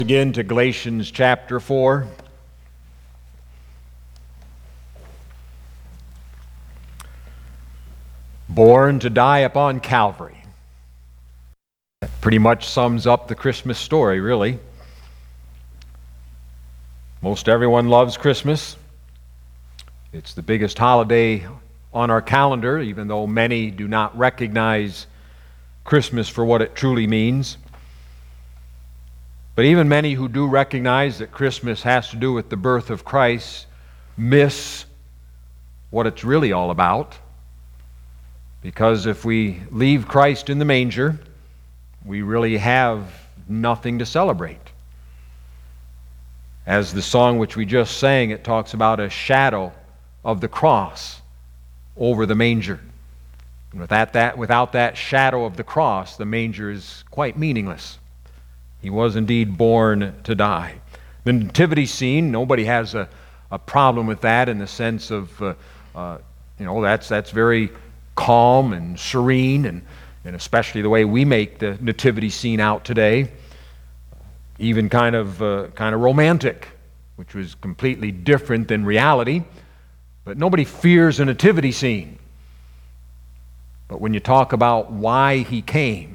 Again to Galatians chapter 4. Born to die upon Calvary. That pretty much sums up the Christmas story, really. Most everyone loves Christmas. It's the biggest holiday on our calendar, even though many do not recognize Christmas for what it truly means. But even many who do recognize that Christmas has to do with the birth of Christ miss what it's really all about. Because if we leave Christ in the manger, we really have nothing to celebrate. As the song which we just sang, it talks about a shadow of the cross over the manger. And without that shadow of the cross, the manger is quite meaningless. He was indeed born to die. The nativity scene, nobody has a problem with that in the sense of, that's very calm and serene, and especially the way we make the nativity scene out today, even kind of romantic, which was completely different than reality. But nobody fears a nativity scene. But when you talk about why he came,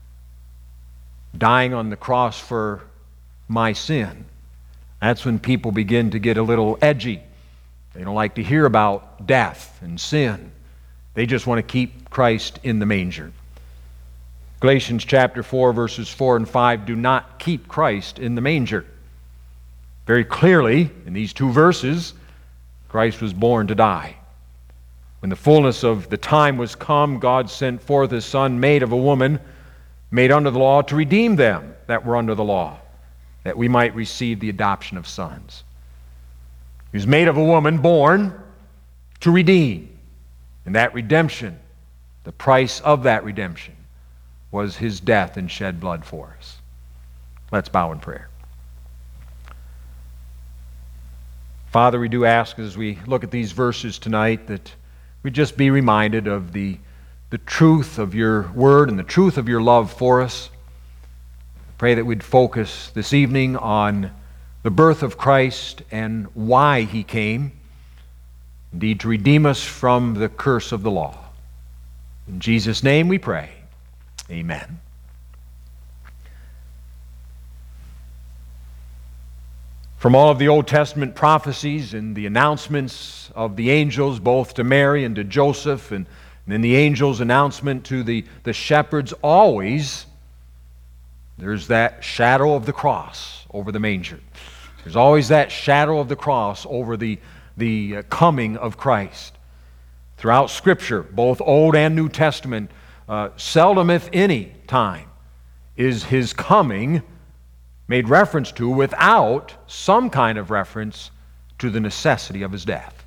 dying on the cross for my sin, that's when people begin to get a little edgy. They don't like to hear about death and sin. They just want to keep Christ in the manger. Galatians chapter 4, verses 4 and 5 do not keep Christ in the manger. Very clearly, in these two verses, Christ was born to die. When the fullness of the time was come, God sent forth His Son, made of a woman, made under the law, to redeem them that were under the law, that we might receive the adoption of sons. He was made of a woman, born to redeem. And that redemption, the price of that redemption, was His death and shed blood for us. Let's bow in prayer. Father, we do ask as we look at these verses tonight that we just be reminded of the truth of your word and the truth of your love for us. I pray that we'd focus this evening on the birth of Christ and why He came, indeed to redeem us from the curse of the law. In Jesus' name we pray. Amen. From all of the Old Testament prophecies and the announcements of the angels, both to Mary and to Joseph, and then the angel's announcement to the shepherds, always there's that shadow of the cross over the manger. There's always that shadow of the cross over the coming of Christ. Throughout Scripture, both Old and New Testament, seldom, if any time, is His coming made reference to without some kind of reference to the necessity of His death.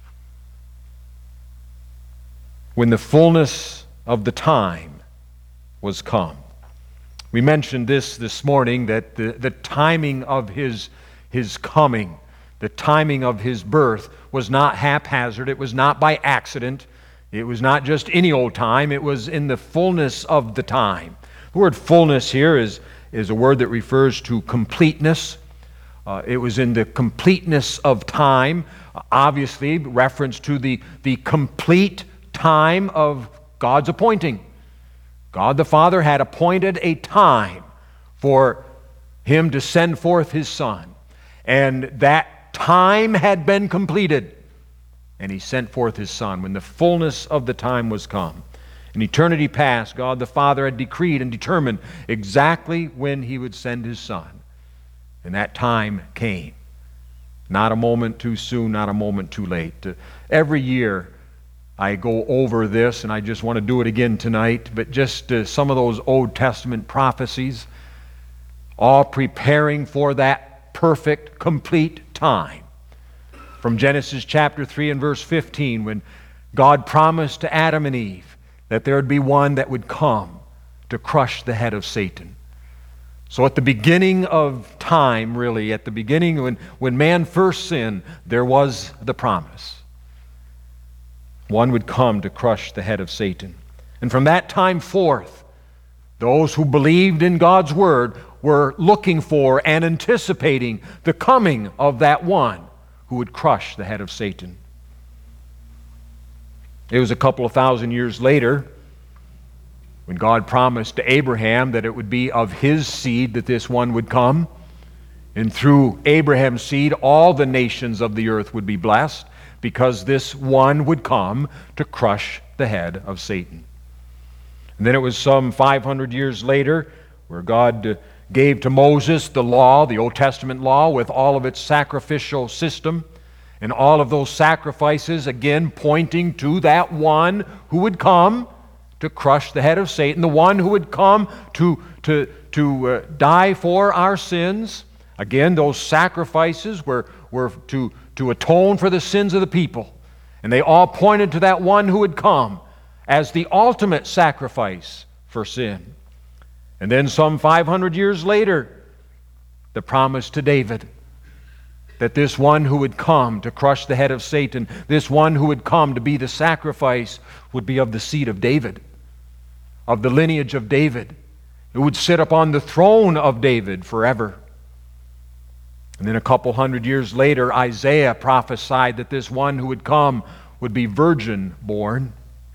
When the fullness of the time was come. We mentioned this morning that the timing of His coming, the timing of His birth was not haphazard. It was not by accident. It was not just any old time. It was in the fullness of the time. The word fullness here is a word that refers to completeness. It was in the completeness of time, obviously reference to the complete time of God's appointing. God the Father had appointed a time for Him to send forth His Son. And that time had been completed. And He sent forth His Son when the fullness of the time was come. In eternity past, God the Father had decreed and determined exactly when He would send His Son. And that time came. Not a moment too soon, not a moment too late. Every year I go over this, and I just want to do it again tonight, but just some of those Old Testament prophecies, all preparing for that perfect, complete time. From Genesis chapter 3 and verse 15, when God promised to Adam and Eve that there would be one that would come to crush the head of Satan. So at the beginning of time, really, at the beginning when man first sinned, there was the promise. One would come to crush the head of Satan. And from that time forth, those who believed in God's Word were looking for and anticipating the coming of that one who would crush the head of Satan. It was a couple of thousand years later when God promised to Abraham that it would be of his seed that this one would come. And through Abraham's seed, all the nations of the earth would be blessed, because this one would come to crush the head of Satan. And then it was some 500 years later where God gave to Moses the law, the Old Testament law, with all of its sacrificial system, and all of those sacrifices, again, pointing to that one who would come to crush the head of Satan, the one who would come to die for our sins. Again, those sacrifices were to atone for the sins of the people. And they all pointed to that one who would come as the ultimate sacrifice for sin. And then some 500 years later, the promise to David that this one who would come to crush the head of Satan, this one who would come to be the sacrifice, would be of the seed of David, of the lineage of David, who would sit upon the throne of David forever. And then a couple hundred years later, Isaiah prophesied that this one who would come would be virgin born.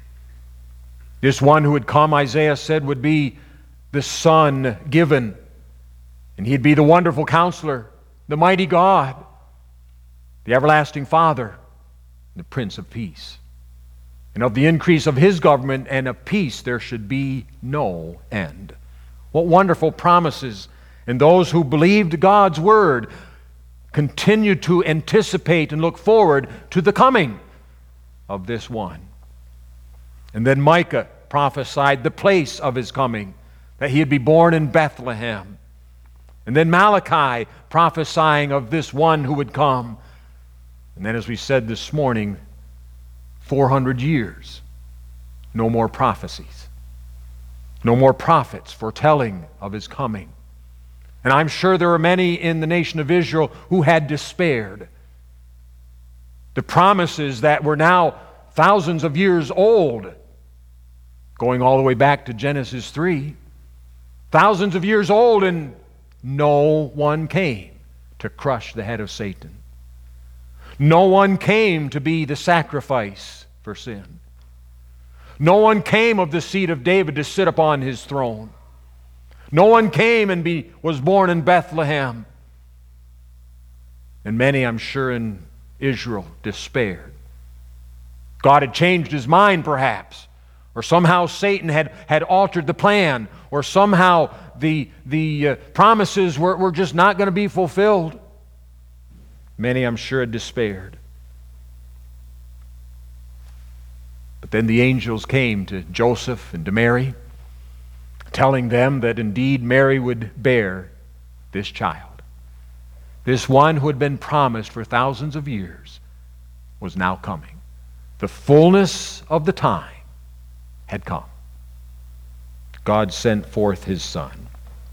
This one who would come, Isaiah said, would be the Son given. And he'd be the wonderful counselor, the mighty God, the everlasting Father, the Prince of Peace. And of the increase of his government and of peace there should be no end. What wonderful promises. And those who believed God's word continue to anticipate and look forward to the coming of this one. And then Micah prophesied the place of his coming, that he would be born in Bethlehem. And then Malachi prophesying of this one who would come. And then, as we said this morning, 400 years, no more prophecies, no more prophets foretelling of his coming. And I'm sure there were many in the nation of Israel who had despaired. The promises that were now thousands of years old, going all the way back to Genesis 3, thousands of years old, and no one came to crush the head of Satan. No one came to be the sacrifice for sin. No one came of the seed of David to sit upon his throne. No one came and was born in Bethlehem. And many, I'm sure, in Israel despaired. God had changed his mind, perhaps. Or somehow Satan had altered the plan. Or somehow the promises were just not going to be fulfilled. Many, I'm sure, had despaired. But then the angels came to Joseph and to Mary, telling them that indeed Mary would bear this child. This one who had been promised for thousands of years was now coming. The fullness of the time had come. God sent forth his Son.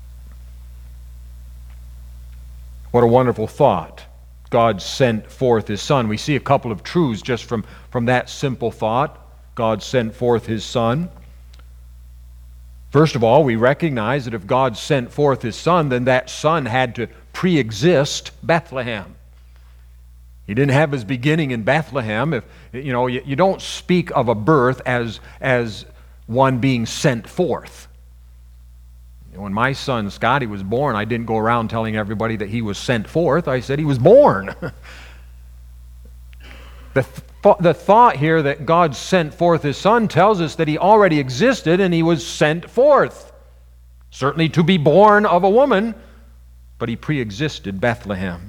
What a wonderful thought. God sent forth his Son. We see a couple of truths just from that simple thought. God sent forth his Son. First of all, we recognize that if God sent forth his Son, then that Son had to pre-exist Bethlehem. He didn't have his beginning in Bethlehem. If you don't speak of a birth as one being sent forth. When my son Scotty was born, I didn't go around telling everybody that he was sent forth. I said he was born. The thought here that God sent forth his Son tells us that he already existed and he was sent forth. Certainly to be born of a woman, but he pre-existed Bethlehem.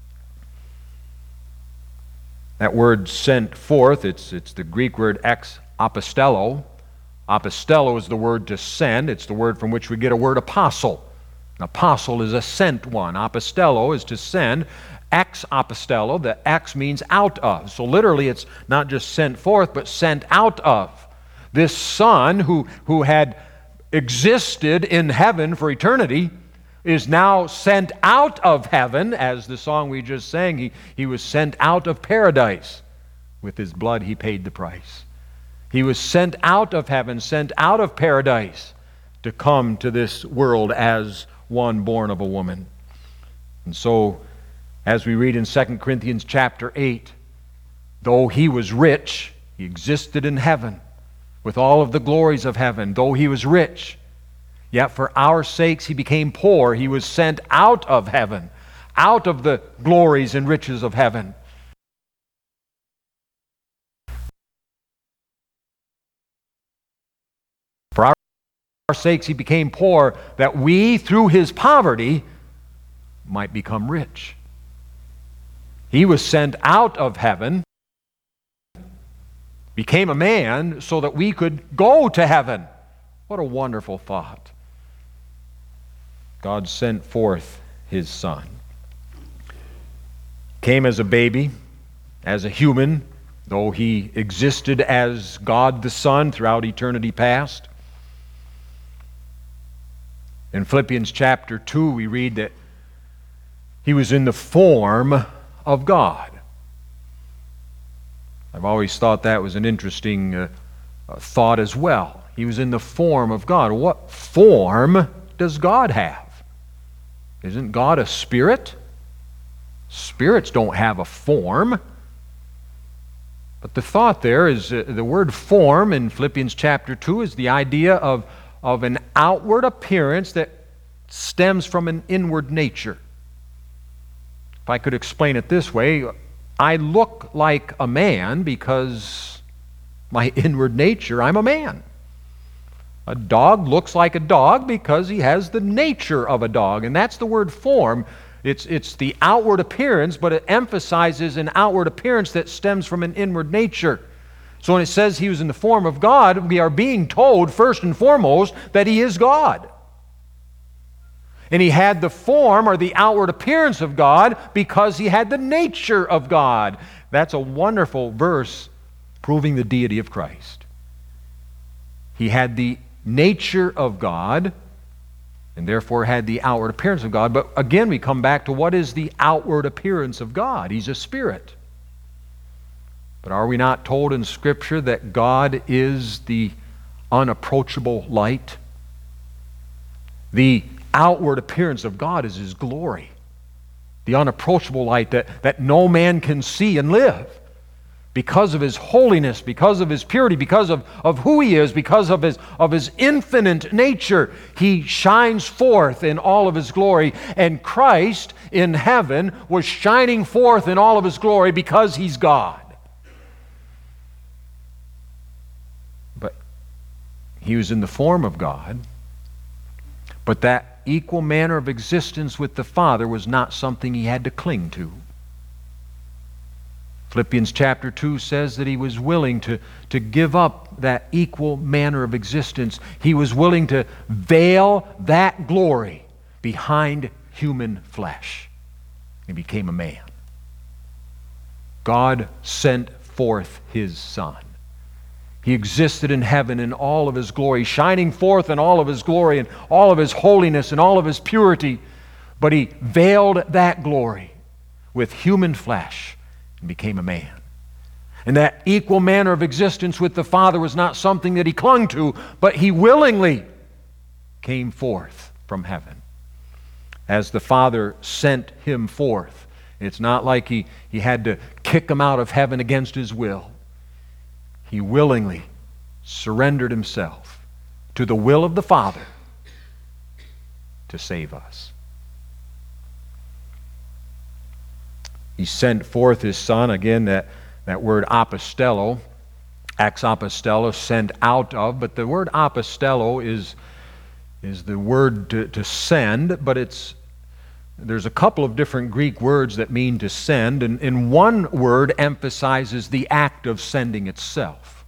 That word sent forth, it's the Greek word ex apostello. Apostello is the word to send. It's the word from which we get a word apostle. An apostle is a sent one. Apostello is to send. Ex apostello, the ex means out of. So literally it's not just sent forth, but sent out of. This Son who had existed in heaven for eternity is now sent out of heaven, as the song we just sang. He was sent out of paradise. With his blood he paid the price. He was sent out of heaven, sent out of paradise to come to this world as one born of a woman. And so, as we read in 2 Corinthians chapter 8, though he was rich, he existed in heaven with all of the glories of heaven. Though he was rich, yet for our sakes he became poor. He was sent out of heaven, out of the glories and riches of heaven. For our sakes he became poor, that we, through his poverty, might become rich. He was sent out of heaven, became a man so that we could go to heaven. What a wonderful thought. God sent forth his Son. Came as a baby, as a human, though he existed as God the Son throughout eternity past. In Philippians chapter 2, we read that he was in the form of God. I've always thought that was an interesting thought as well. He was in the form of God. What form does God have? Isn't God a spirit? Spirits don't have a form. But the thought there is the word form in Philippians chapter 2 is the idea of an outward appearance that stems from an inward nature. If I could explain it this way, I look like a man because my inward nature, I'm a man. A dog looks like a dog because he has the nature of a dog, and that's the word form. It's the outward appearance, but it emphasizes an outward appearance that stems from an inward nature. So when it says he was in the form of God, we are being told first and foremost that he is God. And he had the form or the outward appearance of God because he had the nature of God. That's a wonderful verse proving the deity of Christ. He had the nature of God and therefore had the outward appearance of God. But again, we come back to what is the outward appearance of God? He's a spirit. But are we not told in Scripture that God is the unapproachable light? The outward appearance of God is his glory. The unapproachable light that no man can see and live. Because of his holiness, because of his purity, because of who he is, because of his infinite nature, he shines forth in all of his glory. And Christ in heaven was shining forth in all of his glory because he's God. But he was in the form of God, but that equal manner of existence with the Father was not something he had to cling to. Philippians chapter 2 says that he was willing to give up that equal manner of existence. He was willing to veil that glory behind human flesh. He became a man. God sent forth his Son. He existed in heaven in all of his glory, shining forth in all of his glory and all of his holiness and all of his purity. But he veiled that glory with human flesh and became a man. And that equal manner of existence with the Father was not something that he clung to, but he willingly came forth from heaven. As the Father sent him forth, it's not like he had to kick him out of heaven against his will. He willingly surrendered himself to the will of the Father to save us. He sent forth his Son. Again, that word apostello, ex apostello, sent out of, but the word apostello is the word to send, but there's a couple of different Greek words that mean to send, and one word emphasizes the act of sending itself.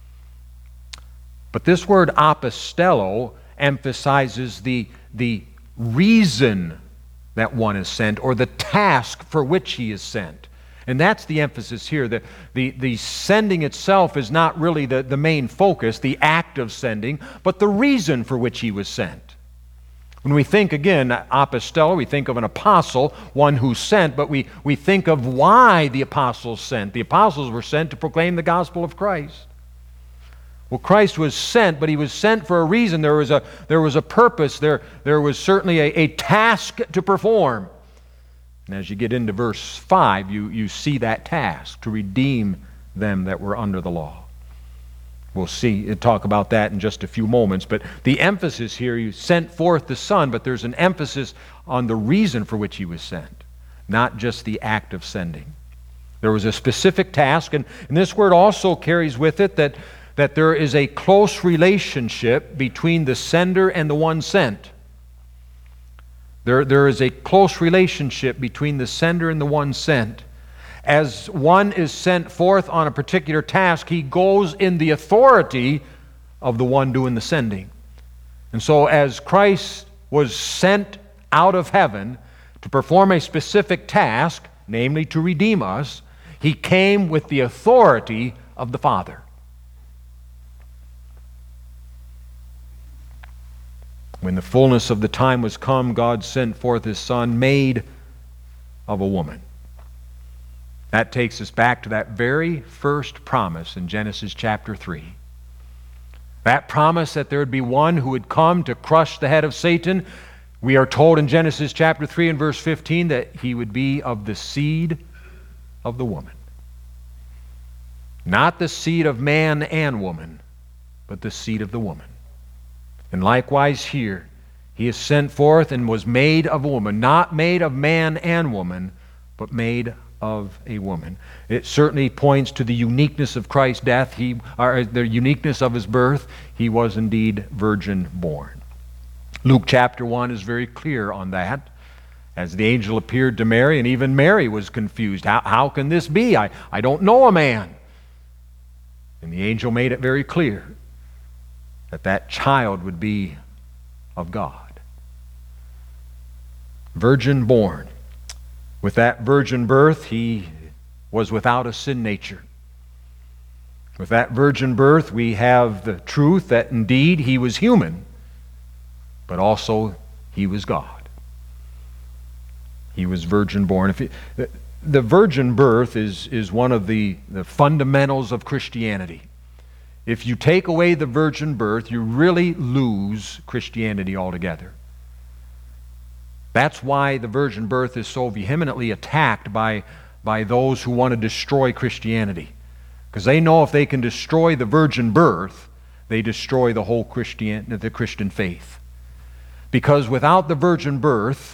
But this word apostello emphasizes the reason that one is sent, or the task for which he is sent. And that's the emphasis here. The sending itself is not really the main focus, the act of sending, but the reason for which he was sent. When we think, again, apostello, we think of an apostle, one who sent, but we think of why the apostles sent. The apostles were sent to proclaim the gospel of Christ. Well, Christ was sent, but he was sent for a reason. There was a purpose. There was certainly a task to perform. And as you get into verse 5, you see that task, to redeem them that were under the law. We'll talk about that in just a few moments. But the emphasis here, you sent forth the Son, but there's an emphasis on the reason for which he was sent, not just the act of sending. There was a specific task, and this word also carries with it that there is a close relationship between the sender and the one sent. There is a close relationship between the sender and the one sent. As one is sent forth on a particular task, he goes in the authority of the one doing the sending. And so as Christ was sent out of heaven to perform a specific task, namely to redeem us, he came with the authority of the Father. When the fullness of the time was come, God sent forth his Son, made of a woman. That takes us back to that very first promise in Genesis chapter 3. That promise that there would be one who would come to crush the head of Satan. We are told in Genesis chapter 3 and verse 15 that he would be of the seed of the woman. Not the seed of man and woman, but the seed of the woman. And likewise here, he is sent forth and was made of a woman, not made of man and woman, but made of a woman. It certainly points to the uniqueness of Christ's death, the uniqueness of his birth. He was indeed virgin born. Luke chapter 1 is very clear on that. As the angel appeared to Mary, and even Mary was confused. How can this be? I don't know a man. And the angel made it very clear that child would be of God. Virgin born. With that virgin birth, he was without a sin nature. With that virgin birth, we have the truth that indeed he was human, but also he was God. He was virgin born. The virgin birth is one of the fundamentals of Christianity. If you take away the virgin birth, you really lose Christianity altogether. That's why the virgin birth is so vehemently attacked by those who want to destroy Christianity. Because they know if they can destroy the virgin birth, they destroy the whole the Christian faith. Because without the virgin birth,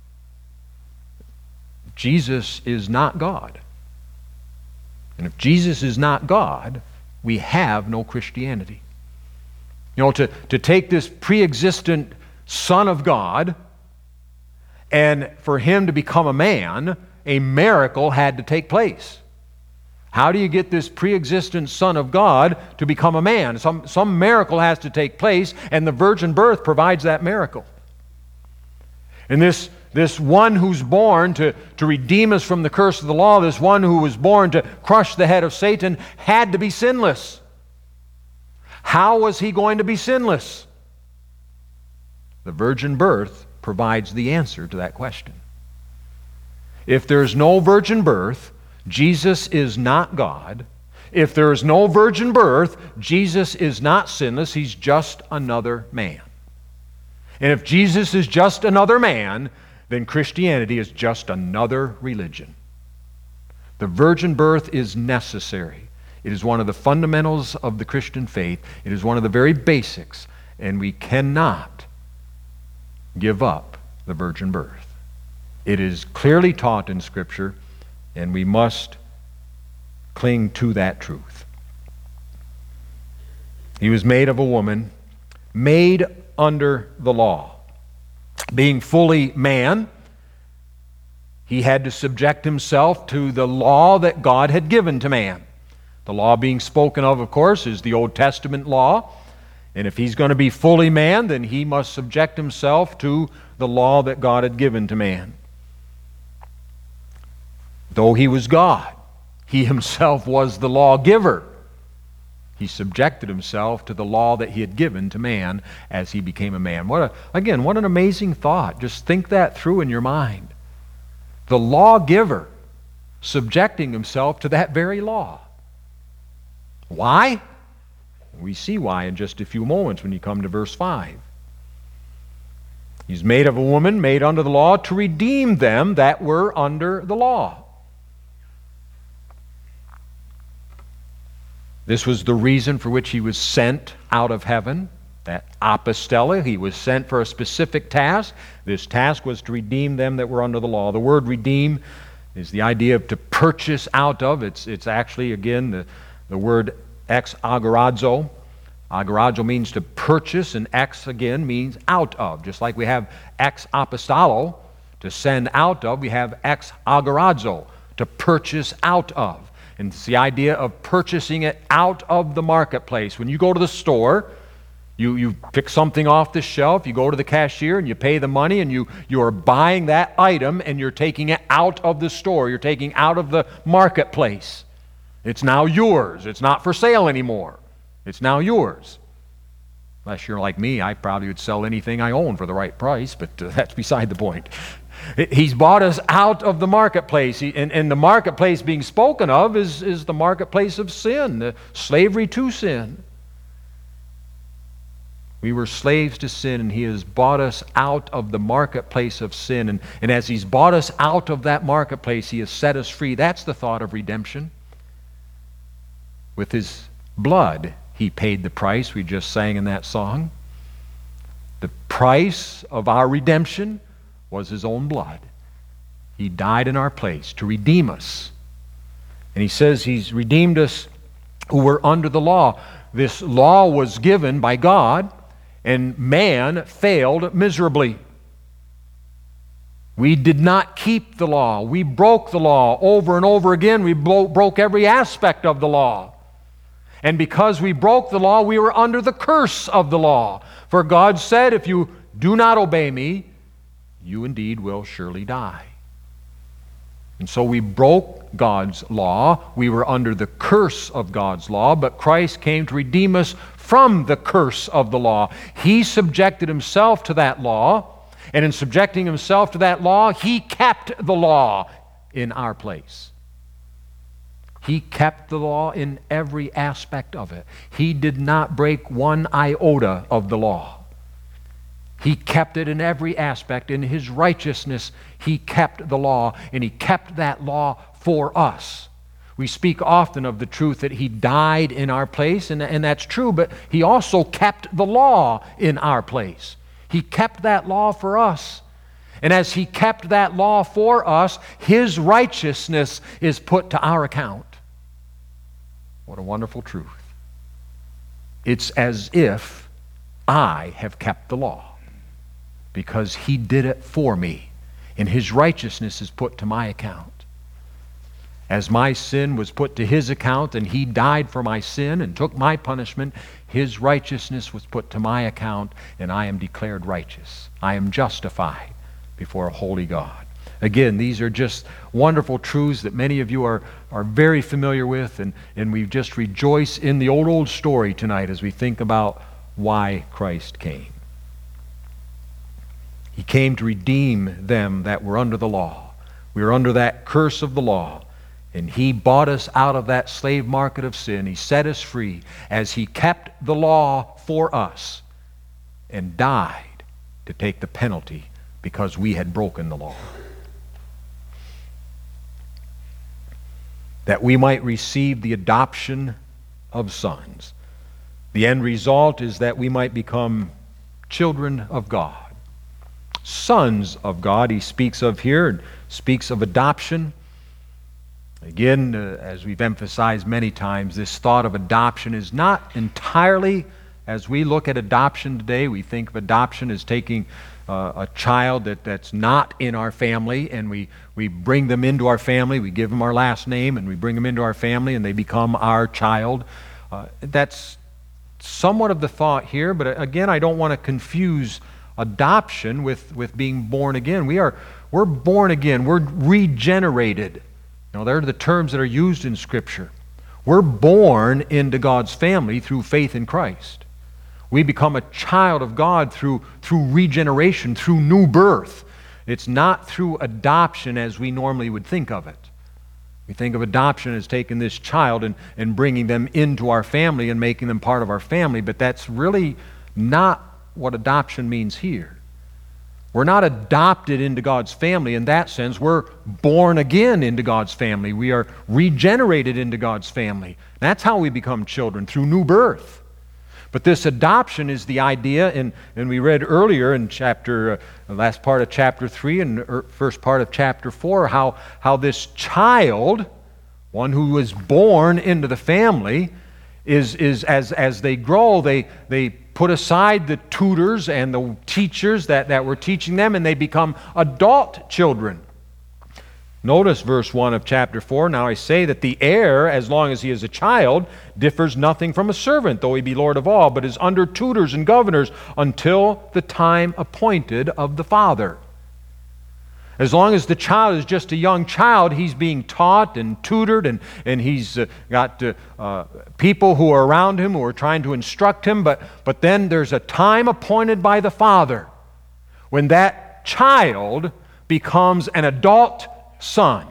Jesus is not God. And if Jesus is not God, we have no Christianity. You know, to take this pre-existent Son of God and for him to become a man, a miracle had to take place. How do you get this pre-existent Son of God to become a man? Some miracle has to take place, and the virgin birth provides that miracle. And this one who's born to redeem us from the curse of the law, this one who was born to crush the head of Satan, had to be sinless. How was he going to be sinless? The virgin birth provides the answer to that question. If there's no virgin birth, Jesus is not God. If there is no virgin birth, Jesus is not sinless. He's just another man. And if Jesus is just another man, then Christianity is just another religion. The virgin birth is necessary. It is one of the fundamentals of the Christian faith. It is one of the very basics, and we cannot give up the virgin birth. It is clearly taught in Scripture, and we must cling to that truth. He was made of a woman, made under the law. Being fully man, he had to subject himself to the law that God had given to man. The law being spoken of course, is the Old Testament law. And if he's going to be fully man, then he must subject himself to the law that God had given to man. Though he was God, he himself was the lawgiver. He subjected himself to the law that he had given to man as he became a man. What an amazing thought. Just think that through in your mind. The lawgiver subjecting himself to that very law. Why? We see why in just a few moments when you come to verse 5. He's made of a woman, made under the law, to redeem them that were under the law. This was the reason for which he was sent out of heaven, that apostella. He was sent for a specific task. This task was to redeem them that were under the law. The word redeem is the idea of to purchase out of. It's actually, again, the word ex agorazo. Agorazo means to purchase, and ex, again, means out of. Just like we have ex apostolo, to send out of, we have ex agorazo, to purchase out of. And it's the idea of purchasing it out of the marketplace. When you go to the store, you pick something off the shelf, you go to the cashier and you pay the money, and you are buying that item and you're taking it out of the store. You're taking out of the marketplace. It's now yours. It's not for sale anymore. It's now yours. Unless you're like me, I probably would sell anything I own for the right price, but that's beside the point. He's bought us out of the marketplace. And the marketplace being spoken of is the marketplace of sin, the slavery to sin. We were slaves to sin, and He has bought us out of the marketplace of sin. And as He's bought us out of that marketplace, He has set us free. That's the thought of redemption. With His blood, He paid the price we just sang in that song. The price of our redemption was His own blood. He died in our place to redeem us. And He says He's redeemed us who were under the law. This law was given by God, and man failed miserably. We did not keep the law. We broke the law over and over again. We broke every aspect of the law. And because we broke the law, we were under the curse of the law. For God said, if you do not obey me, you indeed will surely die. And so we broke God's law. We were under the curse of God's law, but Christ came to redeem us from the curse of the law. He subjected Himself to that law, and in subjecting Himself to that law, He kept the law in our place. He kept the law in every aspect of it. He did not break one iota of the law. He kept it in every aspect. In His righteousness, He kept the law, and He kept that law for us. We speak often of the truth that He died in our place, and that's true, but He also kept the law in our place. He kept that law for us. And as He kept that law for us, His righteousness is put to our account. What a wonderful truth. It's as if I have kept the law, because He did it for me, and His righteousness is put to my account. As my sin was put to His account, and He died for my sin and took my punishment, His righteousness was put to my account, and I am declared righteous. I am justified before a holy God. Again, these are just wonderful truths that many of you are very familiar with, and we just rejoice in the old story tonight as we think about why Christ came. He came to redeem them that were under the law. We were under that curse of the law, and He bought us out of that slave market of sin. He set us free as He kept the law for us and died to take the penalty because we had broken the law. That we might receive the adoption of sons. The end result is that we might become children of God. Sons of God, He speaks of here, and speaks of adoption. Again, as we've emphasized many times, this thought of adoption is not entirely, as we look at adoption today, we think of adoption as taking a child that's not in our family, and we bring them into our family, we give them our last name, and we bring them into our family, and they become our child. That's somewhat of the thought here, but again, I don't want to confuse adoption with being born again. We're born again. We're regenerated. They're the terms that are used in Scripture. We're born into God's family through faith in Christ. We become a child of God through regeneration, through new birth. It's not through adoption as we normally would think of it. We think of adoption as taking this child and bringing them into our family and making them part of our family, but that's really not what adoption means here. We're not adopted into God's family in that sense. We're born again into God's family. We are regenerated into God's family. That's how we become children, through new birth. But this adoption is the idea, and we read earlier in last part of chapter 3 and first part of chapter 4, how this child, one who was born into the family, is as they grow, they put aside the tutors and the teachers that were teaching them, and they become adult children. Notice verse 1 of chapter 4, "Now I say that the heir, as long as he is a child, differs nothing from a servant, though he be Lord of all, but is under tutors and governors until the time appointed of the father." As long as the child is just a young child, he's being taught and tutored, and he's got people who are around him who are trying to instruct him, but then there's a time appointed by the father when that child becomes an adult son.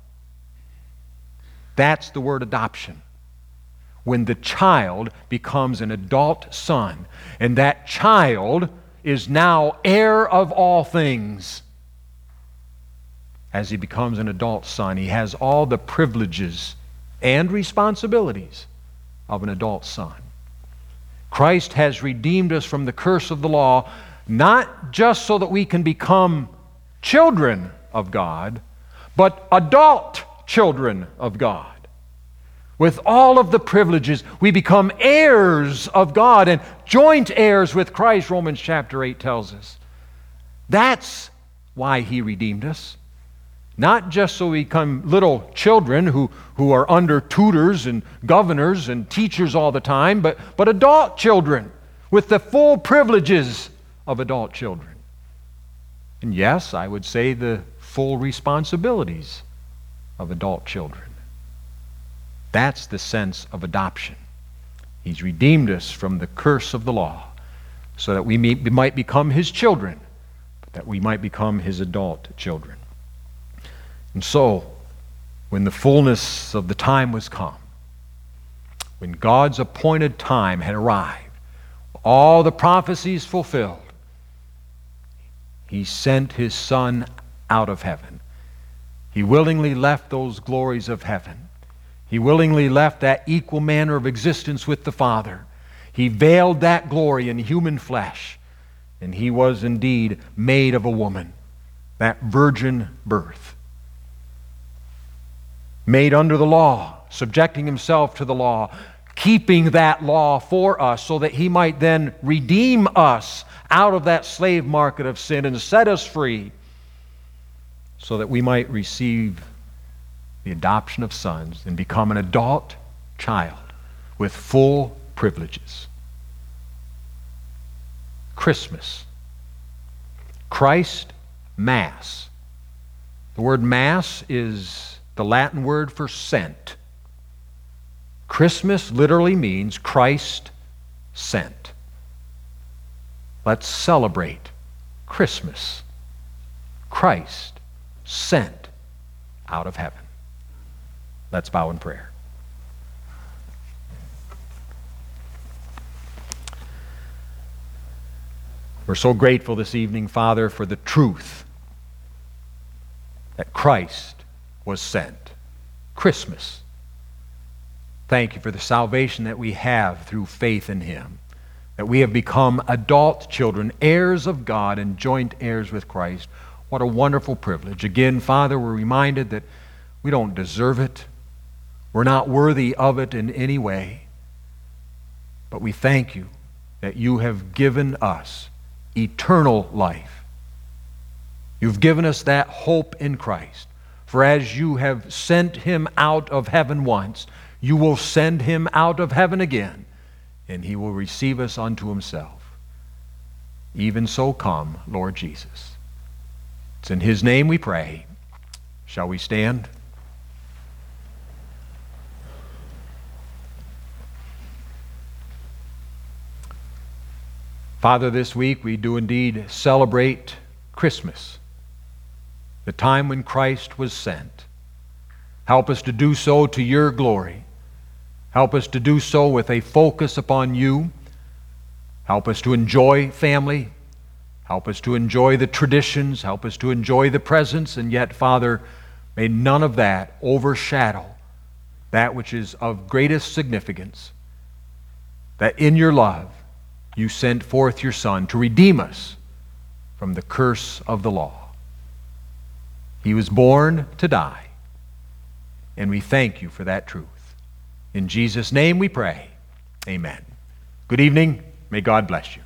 That's the word adoption. When the child becomes an adult son, and that child is now heir of all things. As he becomes an adult son, he has all the privileges and responsibilities of an adult son. Christ has redeemed us from the curse of the law, not just so that we can become children of God, but adult children of God. With all of the privileges, we become heirs of God and joint heirs with Christ, Romans chapter 8 tells us. That's why He redeemed us. Not just so we become little children who are under tutors and governors and teachers all the time, but adult children with the full privileges of adult children. And yes, I would say the full responsibilities of adult children. That's the sense of adoption. He's redeemed us from the curse of the law so that we might become His children, that we might become His adult children. And so, when the fullness of the time was come, when God's appointed time had arrived, all the prophecies fulfilled, He sent His Son out of heaven. He willingly left those glories of heaven. He willingly left that equal manner of existence with the Father. He veiled that glory in human flesh, and He was indeed made of a woman, that virgin birth. Made under the law, subjecting Himself to the law, keeping that law for us so that He might then redeem us out of that slave market of sin and set us free so that we might receive the adoption of sons and become an adult child with full privileges. Christmas. Christ Mass. The word Mass is the Latin word for sent. Christmas literally means Christ sent. Let's celebrate Christmas. Christ sent out of heaven. Let's bow in prayer. We're so grateful this evening, Father, for the truth that Christ was sent. Christmas. Thank you for the salvation that we have through faith in Him, that we have become adult children, heirs of God and joint heirs with Christ. What a wonderful privilege. Again, Father, we're reminded that we don't deserve it. We're not worthy of it in any way. But we thank you that you have given us eternal life. You've given us that hope in Christ. For as you have sent Him out of heaven once, you will send Him out of heaven again, and He will receive us unto Himself. Even so come, Lord Jesus. It's in His name we pray. Shall we stand? Father, this week we do indeed celebrate Christmas, the time when Christ was sent. Help us to do so to your glory. Help us to do so with a focus upon you. Help us to enjoy family. Help us to enjoy the traditions. Help us to enjoy the presence. And yet, Father, may none of that overshadow that which is of greatest significance, that in your love you sent forth your Son to redeem us from the curse of the law. He was born to die, and we thank you for that truth. In Jesus' name we pray. Amen. Good evening. May God bless you.